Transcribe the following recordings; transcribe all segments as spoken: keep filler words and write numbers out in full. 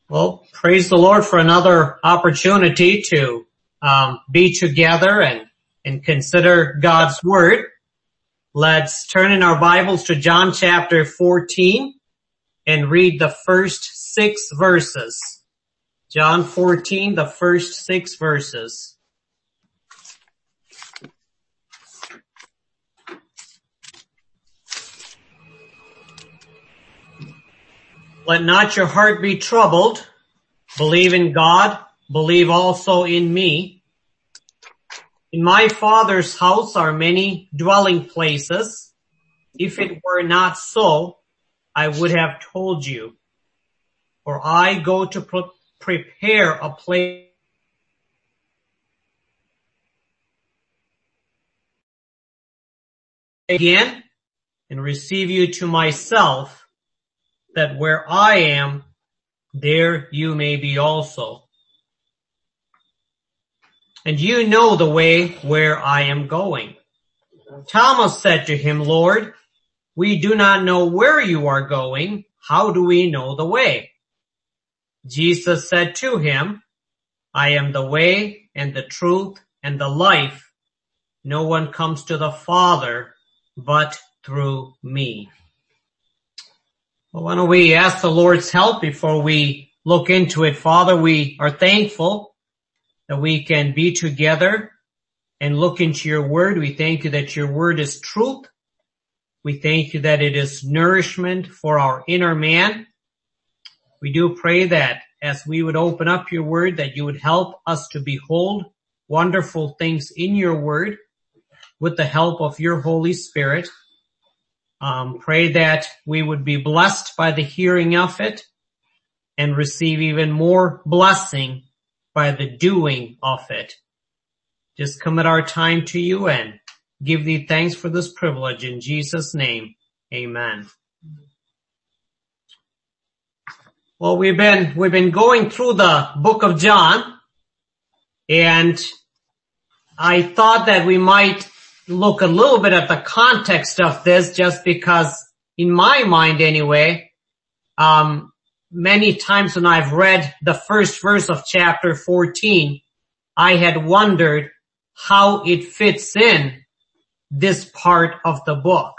Well, praise the Lord for another opportunity to um, be together and, and consider God's Word. Let's turn in our Bibles to John chapter fourteen and read the first six verses. John fourteen, the first six verses. Let not your heart be troubled. Believe in God. Believe also in me. In my Father's house are many dwelling places. If it were not so, I would have told you. For I go to pre- prepare a place again and receive you to myself, that where I am, there you may be also. And you know the way where I am going. Thomas said to him, Lord, we do not know where you are going. How do we know the way? Jesus said to him, I am the way and the truth and the life. No one comes to the Father but through me. Well, why don't we ask the Lord's help before we look into it? Father, we are thankful that we can be together and look into your word. We thank you that your word is truth. We thank you that it is nourishment for our inner man. We do pray that as we would open up your word, that you would help us to behold wonderful things in your word with the help of your Holy Spirit. Um, pray that we would be blessed by the hearing of it and receive even more blessing by the doing of it. Just commit our time to you and give thee thanks for this privilege in Jesus' name. Amen. Well, we've been, we've been going through the book of John, and I thought that we might look a little bit at the context of this, just because in my mind anyway, um, many times when I've read the first verse of chapter fourteen, I had wondered how it fits in this part of the book.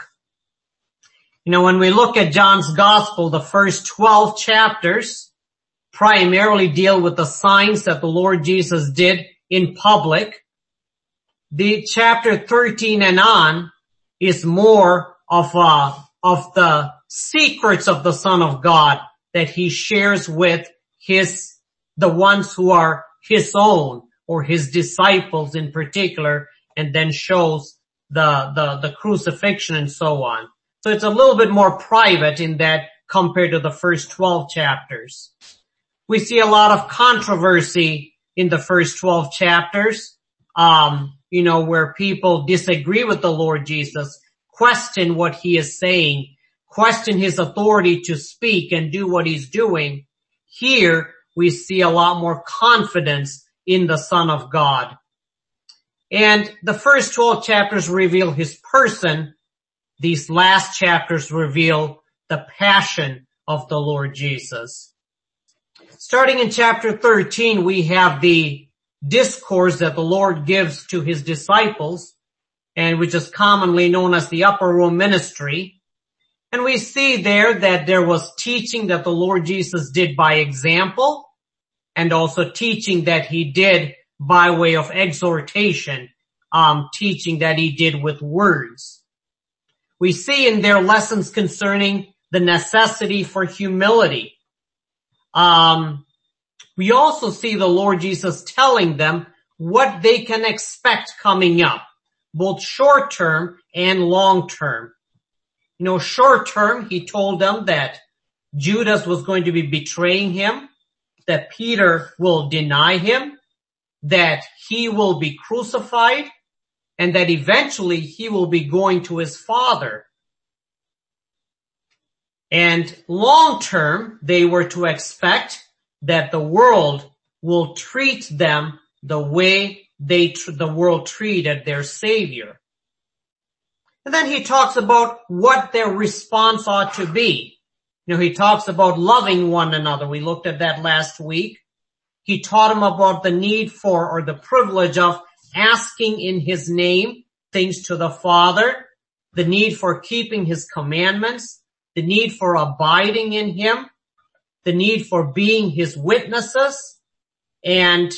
You know, when we look at John's gospel, the first twelve chapters primarily deal with the signs that the Lord Jesus did in public. The chapter thirteen and on is more of uh of the secrets of the Son of God that he shares with his, the ones who are his own or his disciples in particular, and then shows the, the, the crucifixion and so on. So it's a little bit more private in that compared to the first twelve chapters. We see a lot of controversy in the first twelve chapters, um, you know, where people disagree with the Lord Jesus, question what he is saying, question his authority to speak and do what he's doing. Here we see a lot more confidence in the Son of God. And the first twelve chapters reveal his person. These last chapters reveal the passion of the Lord Jesus. Starting in chapter thirteen, we have the discourse that the Lord gives to his disciples, and which is commonly known as the upper room ministry. And we see there that there was teaching that the Lord Jesus did by example, and also teaching that he did by way of exhortation, um, teaching that he did with words. We see in their lessons concerning the necessity for humility. Um, we also see the Lord Jesus telling them what they can expect coming up, both short term and long term. You know, short term, he told them that Judas was going to be betraying him, that Peter will deny him, that he will be crucified, and that eventually he will be going to his Father. And long term, they were to expect that the world will treat them the way they tr- the world treated their Savior. And then he talks about what their response ought to be. You know, he talks about loving one another. We looked at that last week. He taught them about the need for, or the privilege of, asking in his name things to the Father, the need for keeping his commandments, the need for abiding in him, the need for being his witnesses, and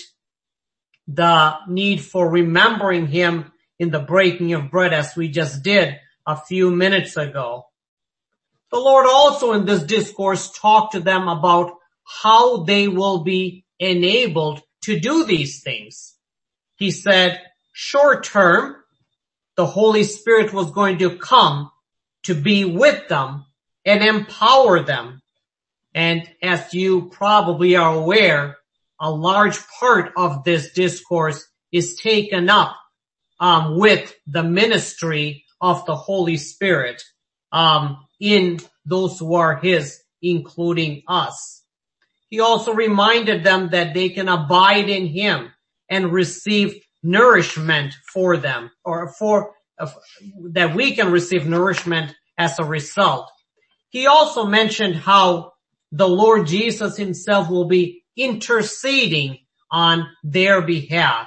the need for remembering him in the breaking of bread, as we just did a few minutes ago. The Lord also in this discourse talked to them about how they will be enabled to do these things. He said, short term, the Holy Spirit was going to come to be with them and empower them. And as you probably are aware, a large part of this discourse is taken up um, with the ministry of the Holy Spirit um, in those who are his, including us. He also reminded them that they can abide in him and receive nourishment for them, or for uh, that we can receive nourishment as a result. He also mentioned how the Lord Jesus himself will be interceding on their behalf.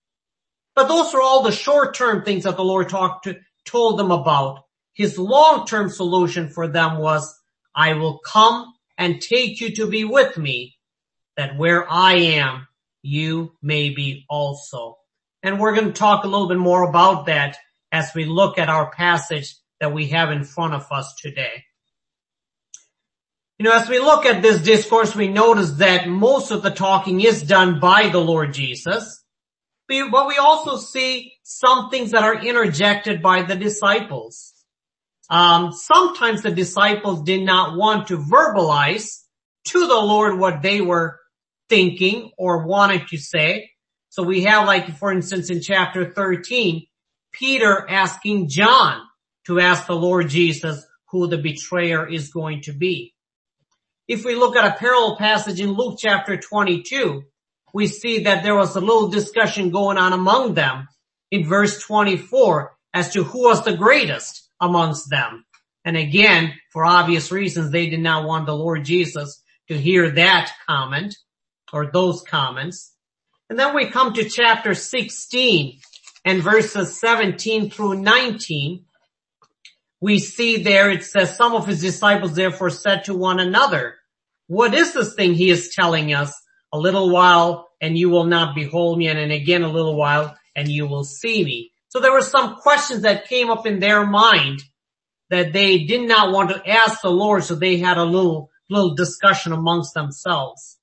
But those are all the short-term things that the Lord talked to, told them about. His long-term solution for them was, I will come and take you to be with me, that where I am, you may be also. And we're going to talk a little bit more about that as we look at our passage that we have in front of us today. You know, as we look at this discourse, we notice that most of the talking is done by the Lord Jesus, but we also see some things that are interjected by the disciples. Um, sometimes the disciples did not want to verbalize to the Lord what they were thinking or wanted to say. So we have, like, for instance, in chapter thirteen, Peter asking John to ask the Lord Jesus who the betrayer is going to be. If we look at a parallel passage in Luke chapter twenty-two, we see that there was a little discussion going on among them in verse twenty-four as to who was the greatest amongst them. And again, for obvious reasons, they did not want the Lord Jesus to hear that comment or those comments. And then we come to chapter sixteen and verses seventeen through nineteen. We see there it says, some of his disciples therefore said to one another, what is this thing he is telling us? A little while and you will not behold me, and then again a little while and you will see me. So there were some questions that came up in their mind that they did not want to ask the Lord, so they had a little, little discussion amongst themselves.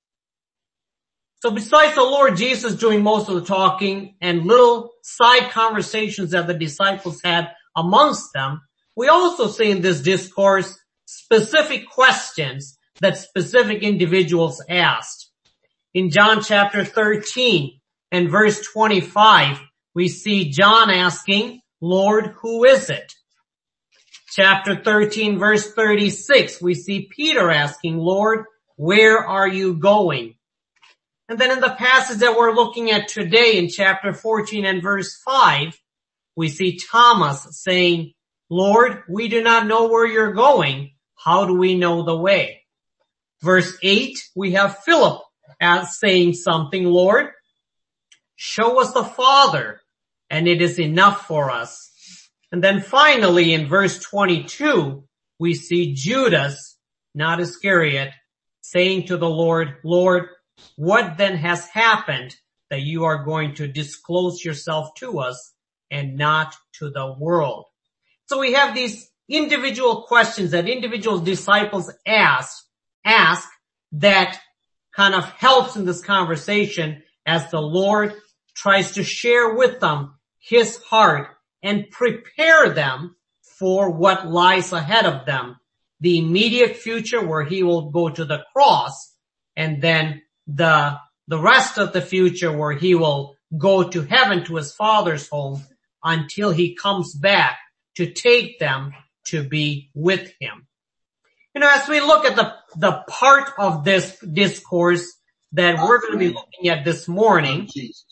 So besides the Lord Jesus doing most of the talking and little side conversations that the disciples had amongst them, we also see in this discourse specific questions that specific individuals asked. In John chapter thirteen and verse twenty-five, we see John asking, Lord, who is it? Chapter thirteen verse thirty-six, we see Peter asking, Lord, where are you going? And then in the passage that we're looking at today in chapter fourteen and verse five, we see Thomas saying, Lord, we do not know where you're going. How do we know the way? Verse eight, we have Philip as saying something, Lord, show us the Father, and it is enough for us. And then finally in verse twenty-two, we see Judas, not Iscariot, saying to the Lord, Lord, what then has happened that you are going to disclose yourself to us and not to the world? So we have these individual questions that individual disciples ask, ask that kind of helps in this conversation as the Lord tries to share with them his heart and prepare them for what lies ahead of them. The immediate future where he will go to the cross, and then the, the rest of the future where he will go to heaven to his Father's home until he comes back to take them to be with him. You know, as we look at the, the part of this discourse that we're going to be looking at this morning,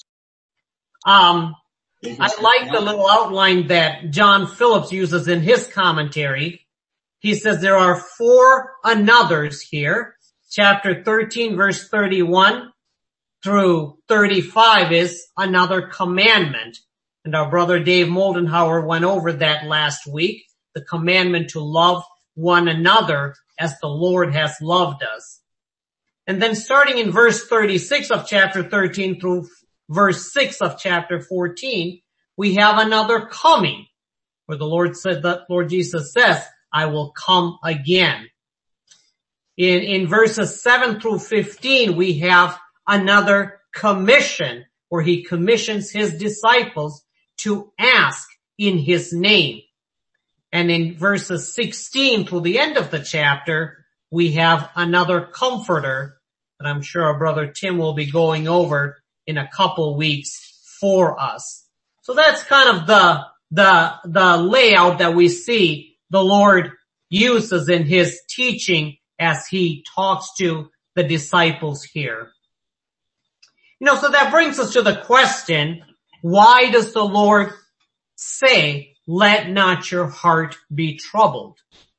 um, I like the little outline that John Phillips uses in his commentary. he says there are four anothers here. Chapter thirteen, verse thirty-one through thirty-five is another commandment. And our brother Dave Moldenhauer went over that last week, the commandment to love one another as the Lord has loved us. And then starting in verse thirty-six of chapter thirteen through verse six of chapter fourteen, we have another coming, where the Lord said that Lord Jesus says, I will come again. In, in verses seven through fifteen, we have another commission, where he commissions his disciples to ask in his name. And in verses sixteen through the end of the chapter, we have another comforter that I'm sure our brother Tim will be going over in a couple weeks for us. So that's kind of the, the, the layout that we see the Lord uses in his teaching as he talks to the disciples here. You know, so that brings us to the question, why does the Lord say, let not your heart be troubled?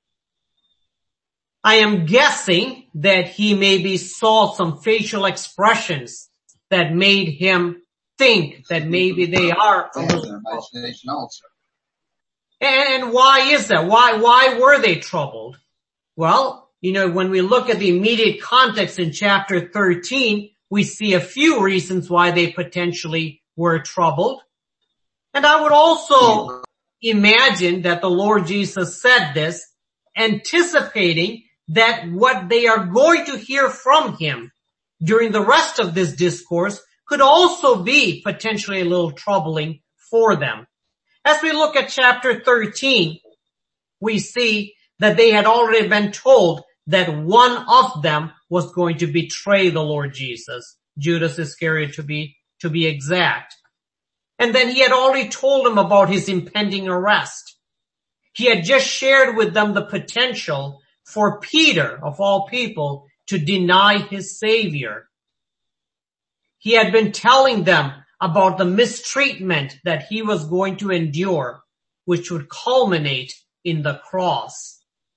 I am guessing that he maybe saw some facial expressions that made him think that maybe they are a little troubled. And why is that? Why, why were they troubled? Well, you know, when we look at the immediate context in chapter thirteen, we see a few reasons why they potentially were troubled. And I would also imagine that the Lord Jesus said this, anticipating that what they are going to hear from him during the rest of this discourse could also be potentially a little troubling for them. As we look at chapter thirteen, we see that they had already been told that one of them was going to betray the Lord Jesus, Judas Iscariot to be, to be exact. And then he had already told them about his impending arrest. He had just shared with them the potential for Peter, of all people, to deny his Savior. He had been telling them about the mistreatment that he was going to endure, which would culminate in the cross.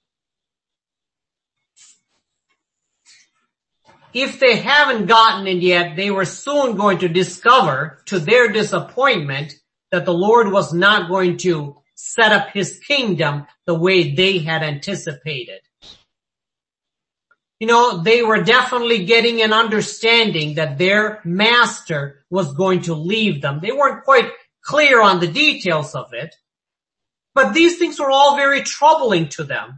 If they haven't gotten it yet, they were soon going to discover, to their disappointment, that the Lord was not going to set up his kingdom the way they had anticipated. You know, they were definitely getting an understanding that their master was going to leave them. They weren't quite clear on the details of it, but these things were all very troubling to them.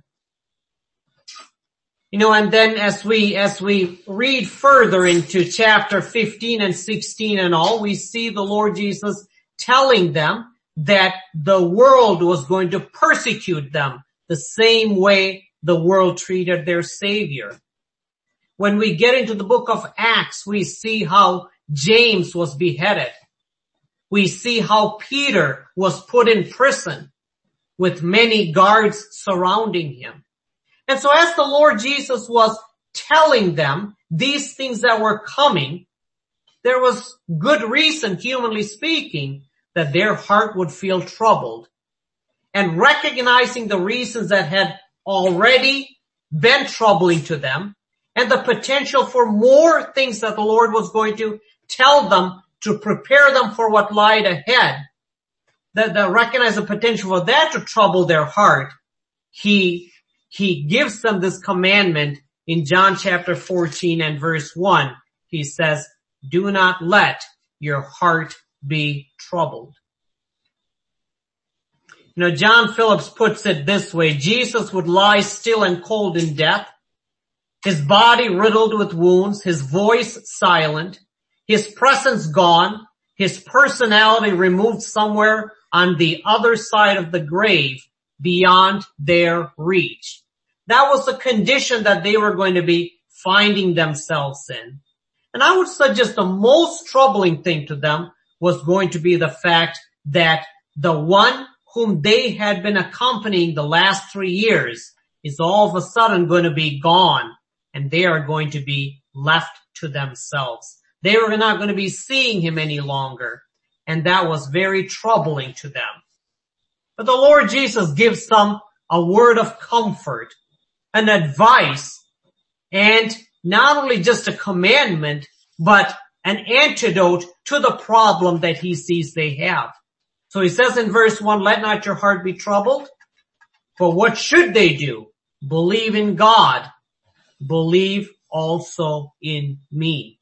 You know, and then as we, as we read further into chapter fifteen and sixteen and all, we see the Lord Jesus telling them that the world was going to persecute them the same way the world treated their Savior. When we get into the book of Acts, we see how James was beheaded. We see how Peter was put in prison with many guards surrounding him. And so as the Lord Jesus was telling them these things that were coming, there was good reason, humanly speaking, that their heart would feel troubled. And recognizing the reasons that had already been troubling to them, and the potential for more things that the Lord was going to tell them to prepare them for what lied ahead, that they recognize the potential for that to trouble their heart, he He gives them this commandment in John chapter fourteen and verse one. He says, do not let your heart be troubled. You know, John Phillips puts it this way: Jesus would lie still and cold in death, his body riddled with wounds, his voice silent, his presence gone, his personality removed somewhere on the other side of the grave beyond their reach. That was the condition that they were going to be finding themselves in. And I would suggest the most troubling thing to them was going to be the fact that the one whom they had been accompanying the last three years is all of a sudden going to be gone, and they are going to be left to themselves. They were not going to be seeing him any longer, and that was very troubling to them. But the Lord Jesus gives some a word of comfort, an advice, and not only just a commandment, but an antidote to the problem that he sees they have. So he says in verse one, let not your heart be troubled. For what should they do? Believe in God. Believe also in me.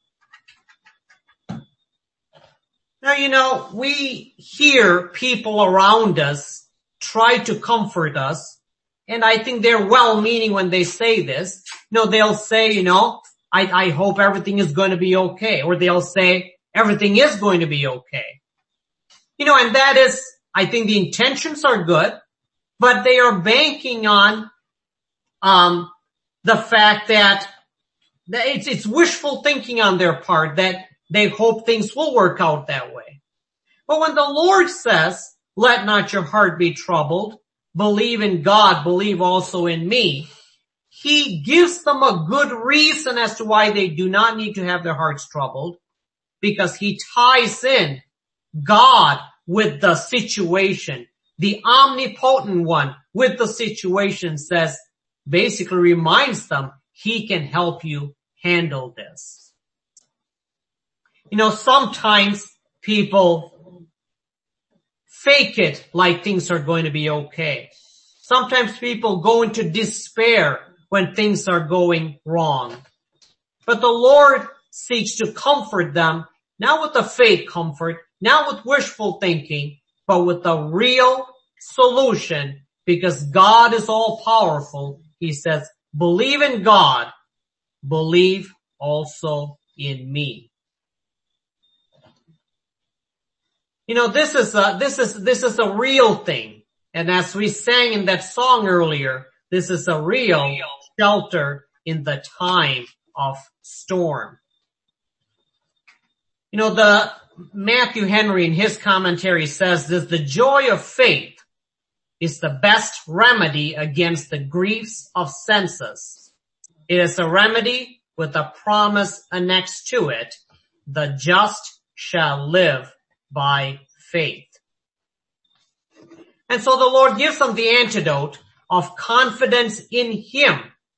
Now, you know, we hear people around us try to comfort us, and I think they're well-meaning when they say this. You know, they'll say, you know, I, I hope everything is going to be okay. Or they'll say, everything is going to be okay. You know, and that is, I think the intentions are good, but they are banking on um the fact that, that it's, it's wishful thinking on their part, that they hope things will work out that way. But when the Lord says, let not your heart be troubled, believe in God, believe also in me, he gives them a good reason as to why they do not need to have their hearts troubled, because he ties in God with the situation. The omnipotent one with the situation says, basically reminds them, he can help you handle this. You know, sometimes people fake it like things are going to be okay. Sometimes people go into despair when things are going wrong. But the Lord seeks to comfort them, not with a fake comfort, not with wishful thinking, but with a real solution, because God is all powerful. He says, believe in God, believe also in me. You know, this is a, this is, this is a real thing. And as we sang in that song earlier, this is a real shelter in the time of storm. You know, the Matthew Henry in his commentary says this, the joy of faith is the best remedy against the griefs of senses. It is a remedy with a promise annexed to it, the just shall live by faith. And so the Lord gives them the antidote of confidence in him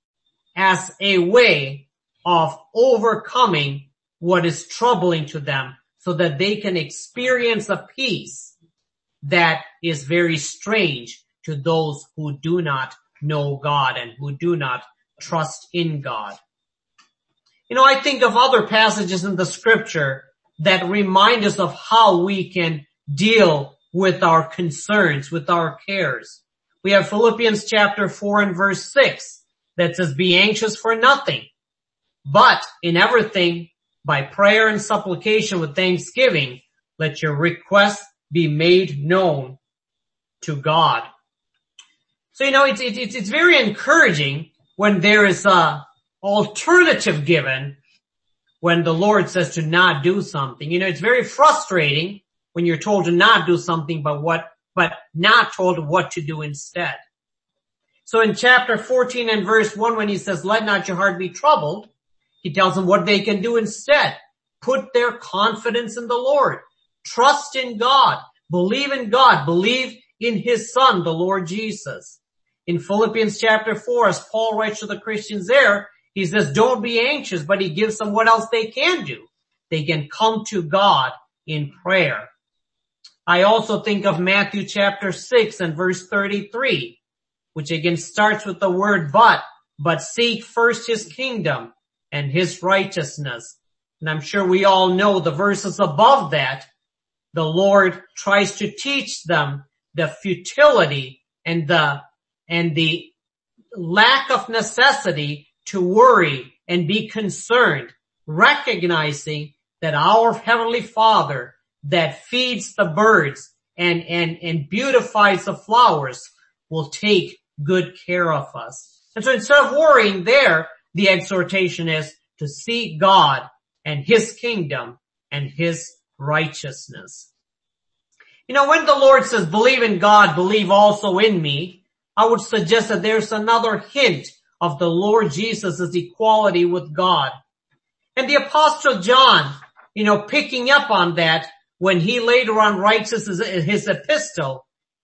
as a way of overcoming what is troubling to them, so that they can experience a peace that is very strange to those who do not know God and who do not trust in God. You know, I think of other passages in the scripture that remind us of how we can deal with our concerns, with our cares. We have Philippians chapter four and verse six that says, be anxious for nothing, but in everything, by prayer and supplication with thanksgiving, let your requests be made known to God. So, you know, it's, it's, it's very encouraging when there is a alternative given when the Lord says to not do something. You know, it's very frustrating when you're told to not do something, but what, but not told what to do instead. So in chapter fourteen and verse one, when he says, let not your heart be troubled, he tells them what they can do instead. Put their confidence in the Lord. Trust in God. Believe in God. Believe in his Son, the Lord Jesus. In Philippians chapter four, as Paul writes to the Christians there, he says, don't be anxious, but he gives them what else they can do. They can come to God in prayer. I also think of Matthew chapter six and verse thirty-three, which again starts with the word but, but seek first his kingdom and his righteousness. And I'm sure we all know the verses above that. The Lord tries to teach them the futility and the, and the lack of necessity to worry and be concerned, recognizing that our Heavenly Father that feeds the birds and, and, and beautifies the flowers will take good care of us. And so instead of worrying there, the exhortation is to seek God and his kingdom and his righteousness. You know, when the Lord says, believe in God, believe also in me, I would suggest that there's another hint of the Lord Jesus' equality with God. And the Apostle John, you know, picking up on that when he later on writes his, his epistle,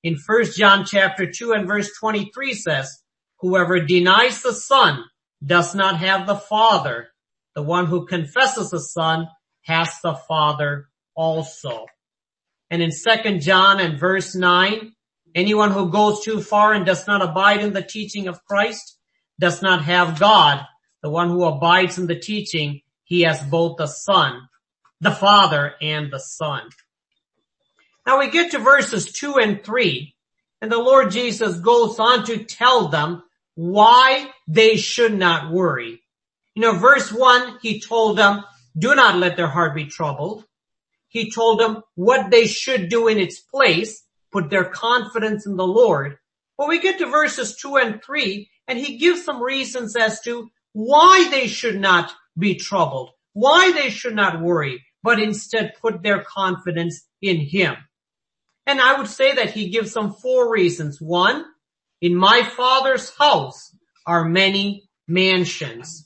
in First John chapter two and verse twenty-three says, whoever denies the Son does not have the Father. The one who confesses the Son has the Father also. And in Second John and verse nine, anyone who goes too far and does not abide in the teaching of Christ does not have God. The one who abides in the teaching, he has both the Son, the Father, and the Son. Now we get to verses two and three, and the Lord Jesus goes on to tell them why they should not worry. You know, verse one, he told them, do not let their heart be troubled. He told them what they should do in its place, put their confidence in the Lord. But we get to verses two and three, and he gives some reasons as to why they should not be troubled, why they should not worry, but instead put their confidence in him. And I would say that he gives them four reasons. One, in my Father's house are many mansions.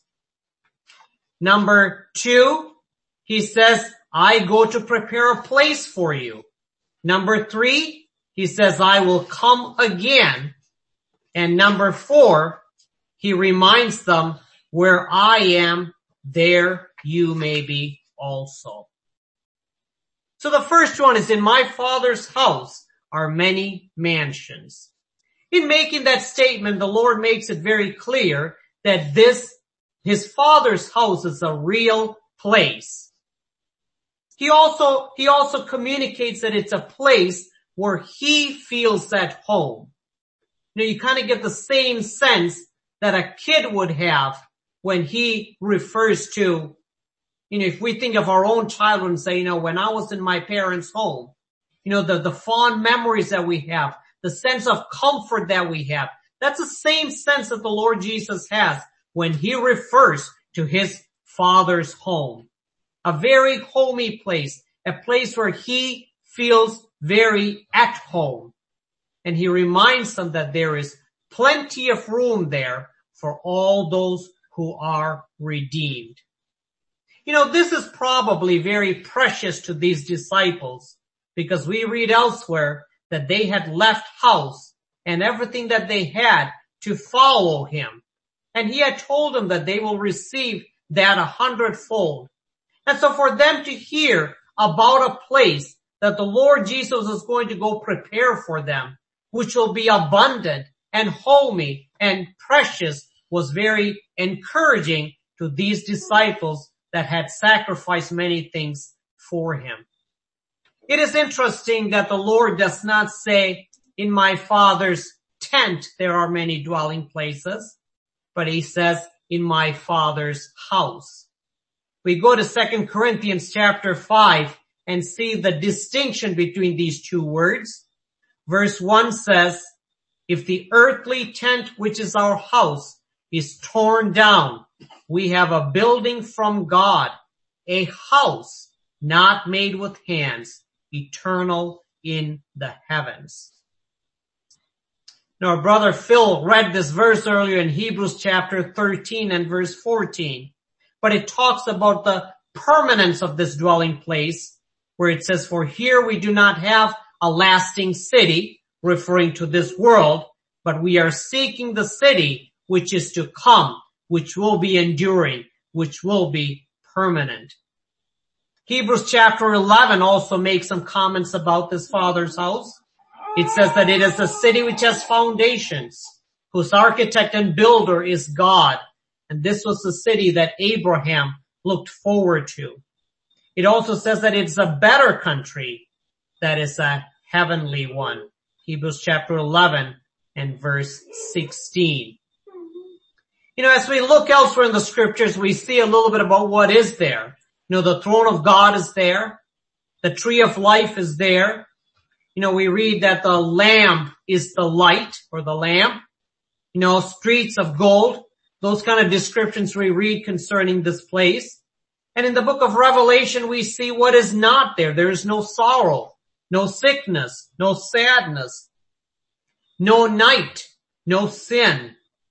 Number two, he says, I go to prepare a place for you. Number three, he says, I will come again. And number four, he reminds them, where I am, there you may be also. So the first one is, in my Father's house are many mansions. In making that statement, the Lord makes it very clear that this, his Father's house, is a real place. He also, he also communicates that it's a place where he feels at home. You know, you kind of get the same sense that a kid would have when he refers to, you know, if we think of our own childhood and say, you know, when I was in my parents' home, you know, the, the fond memories that we have, the sense of comfort that we have, that's the same sense that the Lord Jesus has when he refers to his Father's home. A very homey place, a place where he feels very at home. And he reminds them that there is plenty of room there for all those who are redeemed. You know, this is probably very precious to these disciples, because we read elsewhere that they had left house and everything that they had to follow him. And he had told them that they will receive that a hundredfold. And so for them to hear about a place that the Lord Jesus is going to go prepare for them, which will be abundant and homey and precious, was very encouraging to these disciples that had sacrificed many things for him. It is interesting that the Lord does not say, in my Father's tent there are many dwelling places, but he says, in my Father's house. We go to Second Corinthians chapter five and see the distinction between these two words. Verse one says, if the earthly tent, which is our house, is torn down, we have a building from God, a house not made with hands, eternal in the heavens. Now, our brother Phil read this verse earlier in Hebrews chapter thirteen and verse fourteen, but it talks about the permanence of this dwelling place, where it says, for here we do not have a lasting city, referring to this world, but we are seeking the city which is to come, which will be enduring, which will be permanent. Hebrews chapter eleven also makes some comments about this Father's house. It says that it is a city which has foundations, whose architect and builder is God. And this was the city that Abraham looked forward to. It also says that it's a better country, that is a heavenly one. Hebrews chapter eleven and verse sixteen. You know, as we look elsewhere in the scriptures, we see a little bit about what is there. You know, the throne of God is there. The tree of life is there. You know, we read that the Lamb is the light, or the lamp. You know, streets of gold. Those kind of descriptions we read concerning this place. And in the book of Revelation, we see what is not there. There is no sorrow, no sickness, no sadness, no night, no sin.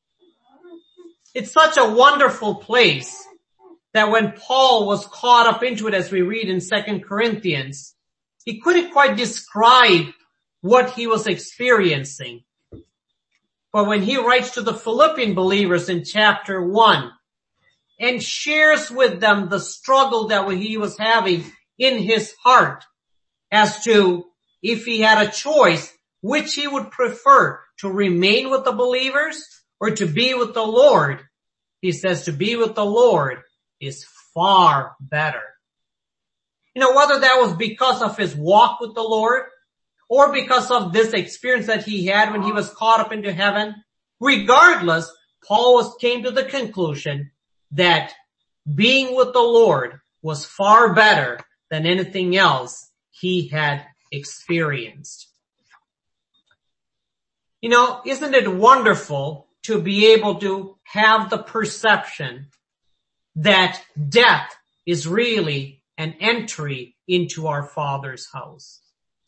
It's such a wonderful place that when Paul was caught up into it, as we read in Second Corinthians, he couldn't quite describe what he was experiencing. But when he writes to the Philippian believers in chapter one and shares with them the struggle that he was having in his heart as to if he had a choice, which he would prefer, to remain with the believers or to be with the Lord, he says to be with the Lord is far better. You know, whether that was because of his walk with the Lord or because of this experience that he had when he was caught up into heaven, regardless, Paul was, came to the conclusion that being with the Lord was far better than anything else he had experienced. You know, isn't it wonderful to be able to have the perception that death is really an entry into our Father's house?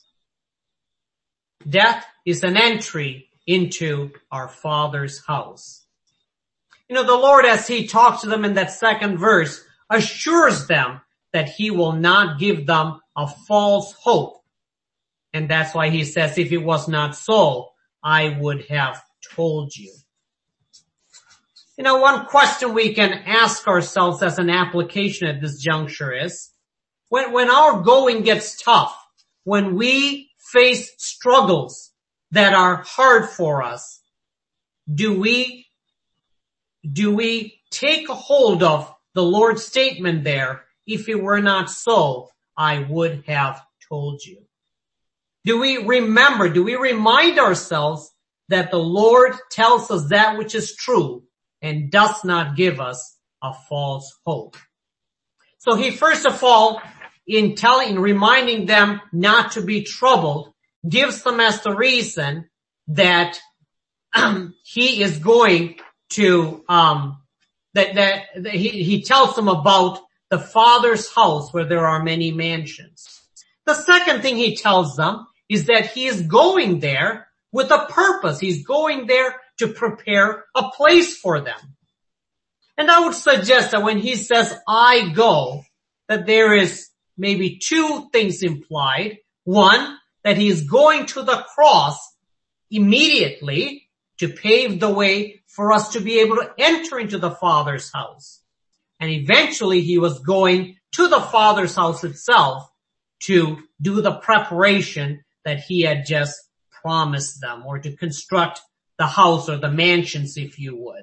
Death is an entry into our Father's house. You know, the Lord, as he talks to them in that second verse, assures them that he will not give them a false hope. And that's why he says, if it was not so, I would have told you. You know, one question we can ask ourselves as an application at this juncture is, when, when our going gets tough, when we face struggles that are hard for us, do we, do we take a hold of the Lord's statement there, if it were not so, I would have told you? Do we remember, do we remind ourselves that the Lord tells us that which is true and does not give us a false hope? So he first of all, in telling, reminding them not to be troubled, gives them as the reason that um, he is going to, um, that, that, that he, he tells them about the Father's house where there are many mansions. The second thing he tells them is that he is going there with a purpose. He's going there to prepare a place for them. And I would suggest that when he says, I go, that there is maybe two things implied. One, that he is going to the cross immediately to pave the way for us to be able to enter into the Father's house. And eventually he was going to the Father's house itself to do the preparation that he had just promised them, or to construct the house or the mansions, if you would.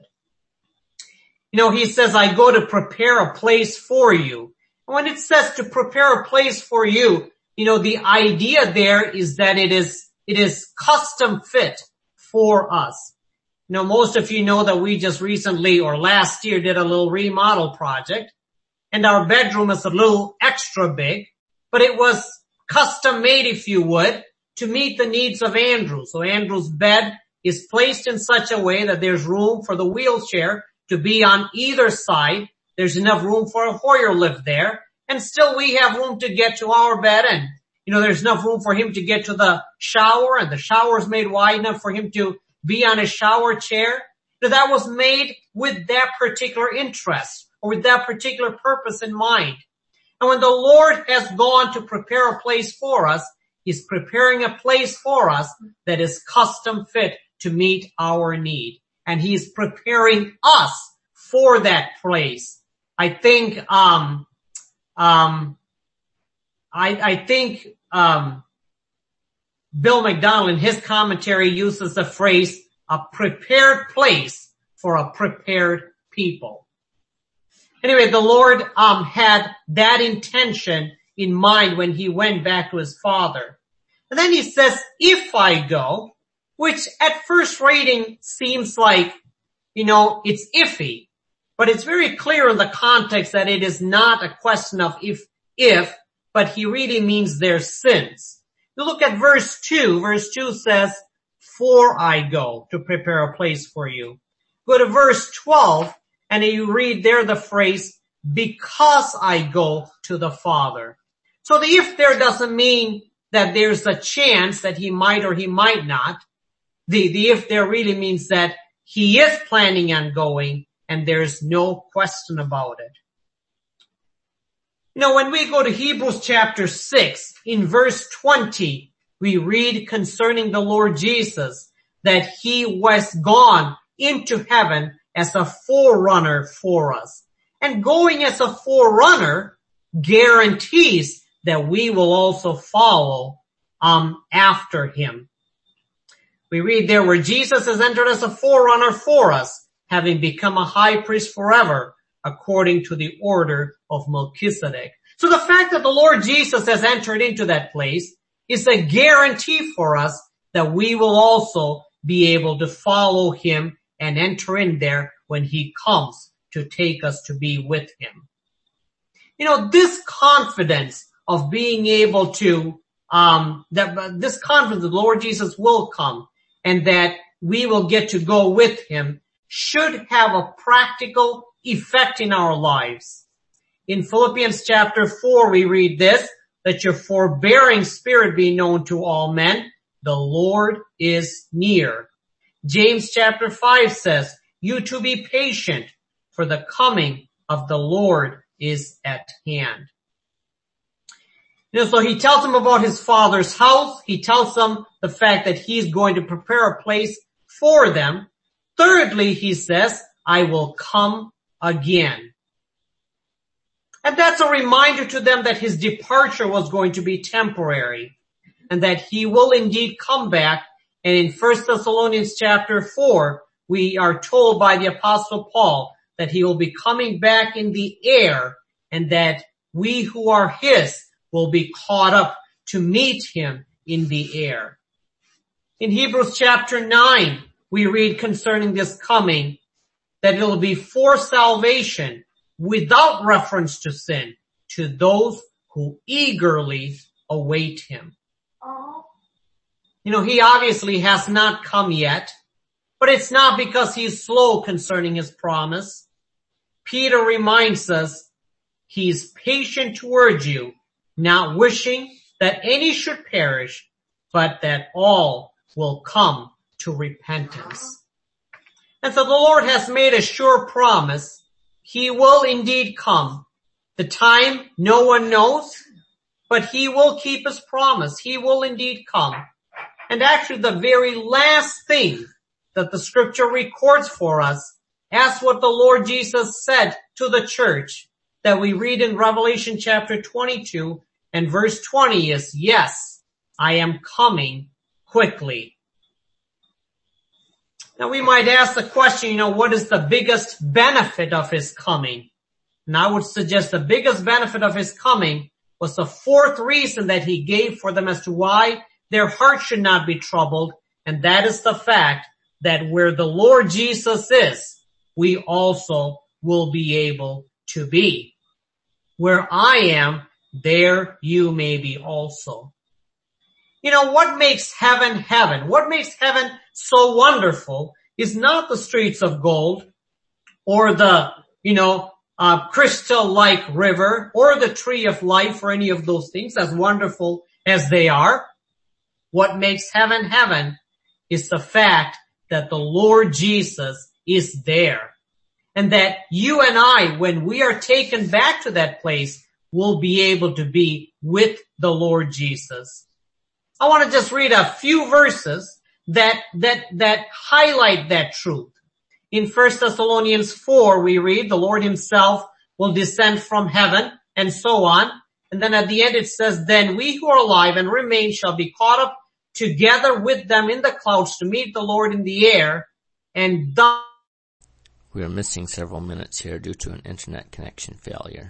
You know, he says, I go to prepare a place for you. And when it says to prepare a place for you, you know, the idea there is that it is, it is custom fit for us. You know, most of you know that we just recently or last year did a little remodel project, and our bedroom is a little extra big, but it was custom made, if you would, to meet the needs of Andrew. So Andrew's bed is placed in such a way that there's room for the wheelchair to be on either side. There's enough room for a Hoyer lift there. And still we have room to get to our bed, and, you know, there's enough room for him to get to the shower, and the shower is made wide enough for him to be on a shower chair. So that was made with that particular interest or with that particular purpose in mind. And when the Lord has gone to prepare a place for us, he's preparing a place for us that is custom fit to meet our need. And he's preparing us for that place. I think, um, um, I, I think, um, Bill McDonald in his commentary uses the phrase, a prepared place for a prepared people. Anyway, the Lord, um, had that intention in mind when he went back to his Father. And then he says, if I go, which at first reading seems like, you know, it's iffy, but it's very clear in the context that it is not a question of if, if, but he really means their sins. You look at verse two. Verse two says, for I go to prepare a place for you. Go to verse twelve, and you read there the phrase, because I go to the Father. So the if there doesn't mean that there's a chance that he might or he might not. The, the if there really means that he is planning on going, and there's no question about it. You know, when we go to Hebrews chapter six, in verse twenty, we read concerning the Lord Jesus that he was gone into heaven as a forerunner for us. And going as a forerunner guarantees that we will also follow um after him. We read there where Jesus has entered as a forerunner for us, having become a high priest forever, according to the order of Melchizedek. So the fact that the Lord Jesus has entered into that place is a guarantee for us that we will also be able to follow him and enter in there when he comes to take us to be with him. You know, this confidence of being able to, um, that this confidence that the Lord Jesus will come and that we will get to go with him should have a practical effect in our lives. In Philippians chapter four, we read this, "Let your forbearing spirit be known to all men. The Lord is near." James chapter five says, "You to be patient, for the coming of the Lord is at hand." You know, so he tells them about his Father's house. He tells them the fact that he's going to prepare a place for them. Thirdly, he says, "I will come again." And that's a reminder to them that his departure was going to be temporary and that he will indeed come back. And in First Thessalonians chapter four, we are told by the Apostle Paul that he will be coming back in the air and that we who are his will be caught up to meet him in the air. In Hebrews chapter nine, we read concerning this coming that it will be for salvation without reference to sin to those who eagerly await him. You know, he obviously has not come yet, but it's not because he's slow concerning his promise. Peter reminds us he's patient towards you, not wishing that any should perish, but that all will come to repentance. And so the Lord has made a sure promise. He will indeed come. The time no one knows, but he will keep his promise. He will indeed come. And actually the very last thing that the scripture records for us, as what the Lord Jesus said to the church that we read in Revelation chapter twenty-two and verse twenty is, "Yes, I am coming quickly." Now we might ask the question, you know, what is the biggest benefit of his coming? And I would suggest the biggest benefit of his coming was the fourth reason that he gave for them as to why their heart should not be troubled, and that is the fact that where the Lord Jesus is, we also will be able to be. Where I am, there you may be also. You know, what makes heaven heaven, what makes heaven so wonderful is not the streets of gold or the, you know, uh, crystal-like river or the tree of life or any of those things, as wonderful as they are. What makes heaven heaven is the fact that the Lord Jesus is there. And that you and I, when we are taken back to that place, will be able to be with the Lord Jesus. I want to just read a few verses that, that, that highlight that truth. In First Thessalonians four, we read, "The Lord himself will descend from heaven," and so on. And then at the end it says, "Then we who are alive and remain shall be caught up together with them in the clouds to meet the Lord in the air, and thus..." We are missing several minutes here due to an internet connection failure.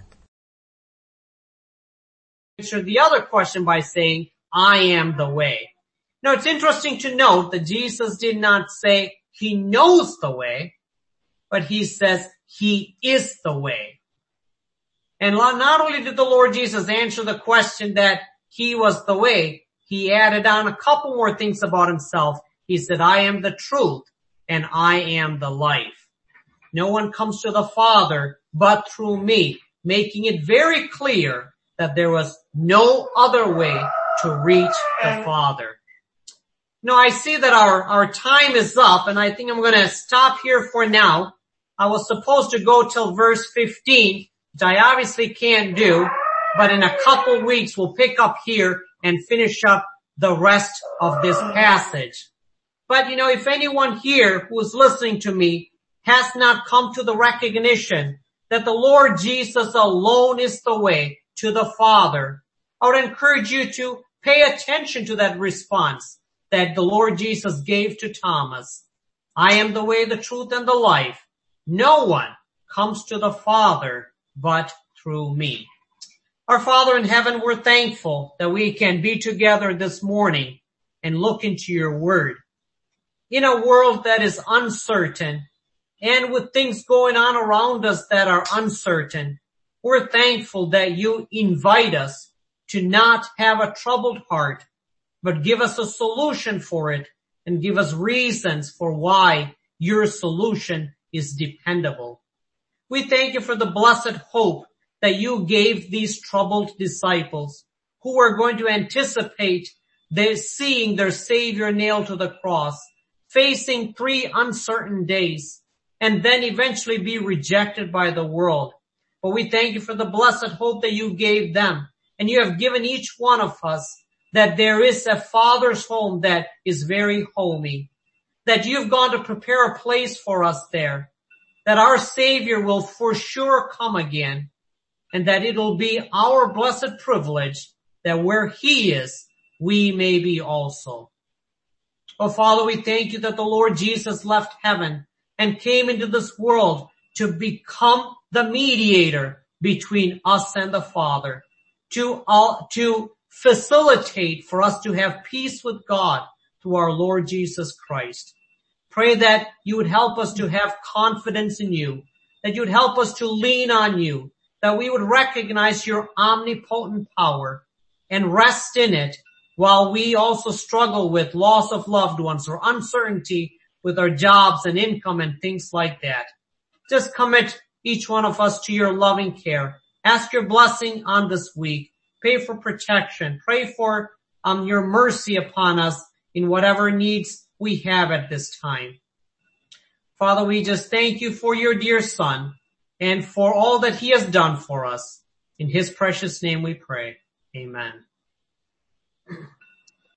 Answer the other question by saying, "I am the way." Now it's interesting to note that Jesus did not say he knows the way, but he says he is the way. And not only did the Lord Jesus answer the question that he was the way, he added on a couple more things about himself. He said, "I am the truth and I am the life. No one comes to the Father but through me," making it very clear that there was no other way to reach the Father. Now I see that our, our time is up, and I think I'm going to stop here for now. I was supposed to go till verse fifteen, which I obviously can't do, but in a couple weeks we'll pick up here and finish up the rest of this passage. But you know, if anyone here who is listening to me has not come to the recognition that the Lord Jesus alone is the way to the Father, I would encourage you to pay attention to that response that the Lord Jesus gave to Thomas. I am the way, the truth, and the life. No one comes to the Father but through me. Our Father in heaven, we're thankful that we can be together this morning and look into your word. In a world that is uncertain and with things going on around us that are uncertain, we're thankful that you invite us to not have a troubled heart, but give us a solution for it and give us reasons for why your solution is dependable. We thank you for the blessed hope that you gave these troubled disciples who were going to anticipate their seeing their Savior nailed to the cross, facing three uncertain days, and then eventually be rejected by the world. But we thank you for the blessed hope that you gave them, and you have given each one of us that there is a Father's home that is very homey, that you've gone to prepare a place for us there, that our Savior will for sure come again, and that it'll be our blessed privilege that where he is, we may be also. Oh, Father, we thank you that the Lord Jesus left heaven and came into this world to become the mediator between us and the Father, to, uh, to facilitate for us to have peace with God through our Lord Jesus Christ. Pray that you would help us to have confidence in you, that you would help us to lean on you, that we would recognize your omnipotent power and rest in it while we also struggle with loss of loved ones or uncertainty with our jobs and income and things like that. Just commit each one of us to your loving care. Ask your blessing on this week. Pray for protection. Pray for um, your mercy upon us in whatever needs we have at this time. Father, we just thank you for your dear Son and for all that he has done for us. In his precious name we pray. Amen.